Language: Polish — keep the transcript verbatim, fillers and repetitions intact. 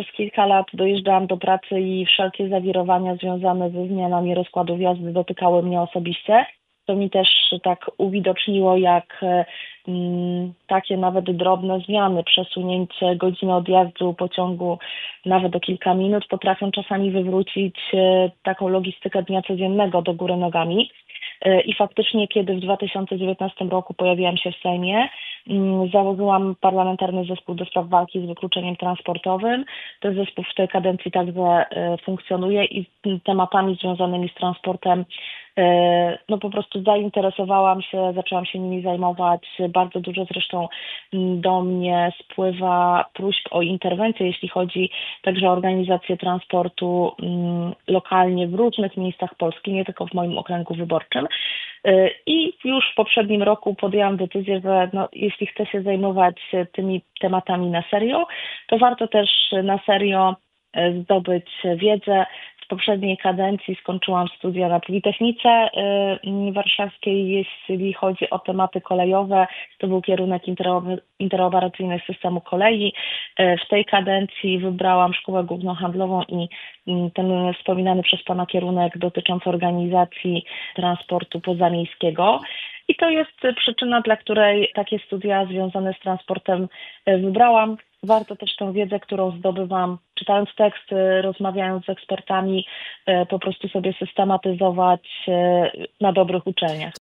przez kilka lat dojeżdżałam do pracy i wszelkie zawirowania związane ze zmianami rozkładów jazdy dotykały mnie osobiście. To mi też tak uwidoczniło, jak mm, takie nawet drobne zmiany, przesunięcie godziny odjazdu pociągu nawet o kilka minut potrafią czasami wywrócić e, taką logistykę dnia codziennego do góry nogami. E, I faktycznie, kiedy w dwa tysiące dziewiętnastym roku pojawiłam się w Sejmie, mm, założyłam parlamentarny zespół do spraw walki z wykluczeniem transportowym. Ten zespół w tej kadencji także e, funkcjonuje i z tematami związanymi z transportem e, no po prostu zainteresowałam się, zaczęłam się nimi zajmować. Bardzo dużo zresztą mm, do mnie spływa próśb o interwencję, jeśli chodzi także o organizację transportu mm, lokalnie w różnych miejscach Polski, nie tylko w moim okręgu wyborczym. Y, I już w poprzednim roku podjęłam decyzję, że no, jeśli chcę się zajmować tymi tematami na serio, to warto też na serio y, zdobyć wiedzę. W poprzedniej kadencji skończyłam studia na Politechnice y, Warszawskiej, jeśli chodzi o tematy kolejowe. To był kierunek interoper- interoperacyjny systemu kolei. Y, W tej kadencji wybrałam Szkołę Głównohandlową i y, ten wspominany przez Pana kierunek dotyczący organizacji transportu pozamiejskiego. I to jest przyczyna, dla której takie studia związane z transportem y, wybrałam. Warto też tę wiedzę, którą zdobywam, czytając teksty, rozmawiając z ekspertami, y, po prostu sobie systematyzować y, na dobrych uczelniach.